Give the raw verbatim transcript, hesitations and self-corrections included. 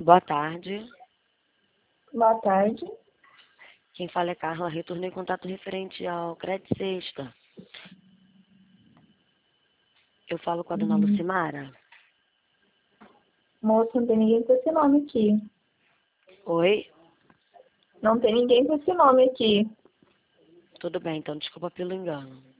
Boa tarde. Boa tarde. Quem fala é Carla. Retornei contato referente ao Crédito Sexta. Eu falo com a dona Uhum. Lucimara. Moço, não tem ninguém com esse nome aqui. Oi? Não tem ninguém com esse nome aqui. Tudo bem, então desculpa pelo engano.